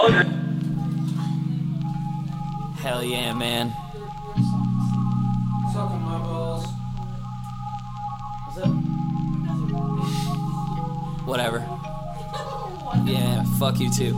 Hell yeah, man. Sucking my balls. What's up? Whatever. Yeah, fuck you too.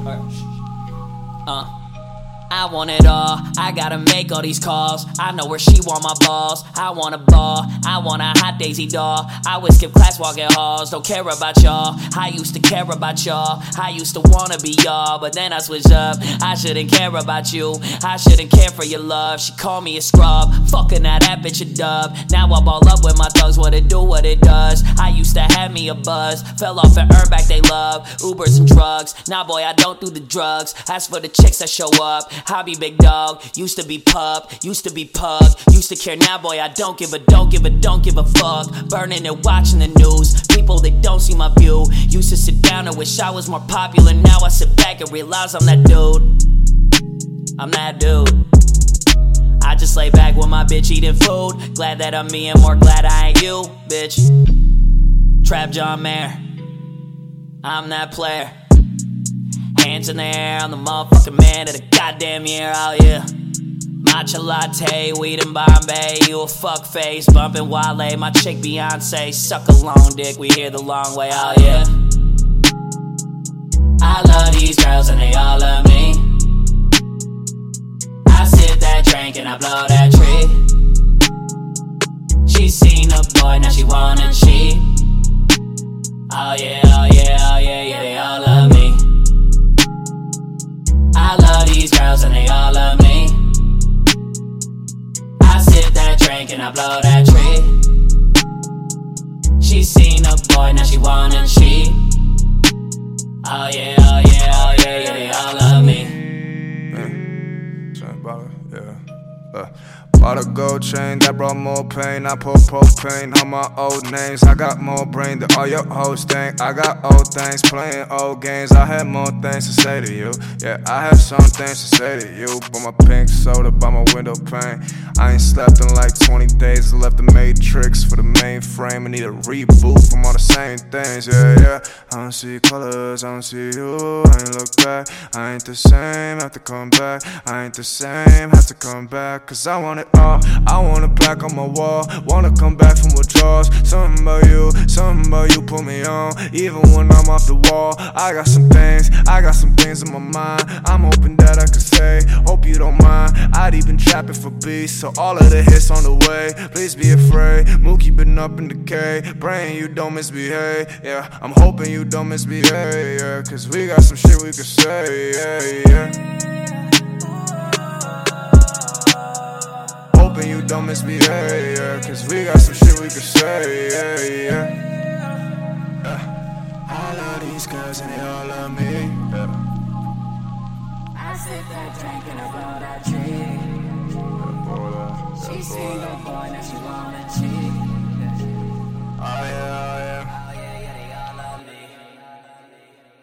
I want it all, I gotta make all these calls. I know where she want my balls. I want a ball, I want a hot Daisy doll. I would skip class walking halls, don't care about y'all. I used to care about y'all, I used to wanna be y'all. But then I switched up, I shouldn't care about you. I shouldn't care for your love, she called me a scrub. Fucking that bitch a dub. Now I ball up with my thugs, what it do, what it does. I used to have me a buzz, fell off and earned back they love. Ubers and drugs, nah boy I don't do the drugs. As for the chicks that show up, I be big dog, used to be pup, used to be pug, used to care, now boy I don't give a fuck. Burning and watching the news, people that don't see my view. Used to sit down and wish I was more popular. Now I sit back and realize I'm that dude. I'm that dude. I just lay back with my bitch eating food. Glad that I'm me and more glad I ain't you, bitch. Trap John Mayer, I'm that player. Hands in the air, I'm the motherfucking man of the goddamn year, oh yeah. Matcha latte, weed and Bombay, you a fuck face, bumpin' Wale, my chick Beyonce, suck a long dick, we hear the long way, oh yeah. I love these girls and they all love me. I sip that drink and I blow that tree. She seen a boy, now she wanna cheat. Oh yeah, oh yeah, oh yeah, yeah, they all love me. I love these girls and they all love me. I sip that drink and I blow that tree. She seen a boy, now she wanna cheat. Oh yeah, oh yeah, oh yeah, yeah, they all love me. Bought a gold chain that brought more pain. I pour propane on my old names. I got more brain than all your hoes think. I got old things playing old games. I had more things to say to you. Yeah, I have some things to say to you. But my pink soda by my window pane. I ain't slept in like 20 days. I left the Matrix for the mainframe. I need a reboot from all the same things. Yeah, yeah. I don't see colors, I don't see you. I ain't look back. I ain't the same, have to come back. I ain't the same, have to come back. Cause I want it all. I want a plaque on my wall. Wanna come back from withdrawals. Something about you put me on. Even when I'm off the wall. I got some things in my mind. I'm hoping that I could say, hope you don't mind. I'd even trap it for beats, so all of the hits on the way. Please be afraid, Mookie been up in decay. Praying you don't misbehave, yeah. I'm hoping you don't misbehave, yeah. Cause we got some shit we could say, yeah, yeah. Hoping you don't misbehave, yeah. Cause we got some shit we could say, yeah, yeah. I love these girls and they all love me, yeah. I sip that drink and I blow that tree. She seen the boy, now she wanna cheat. Oh yeah.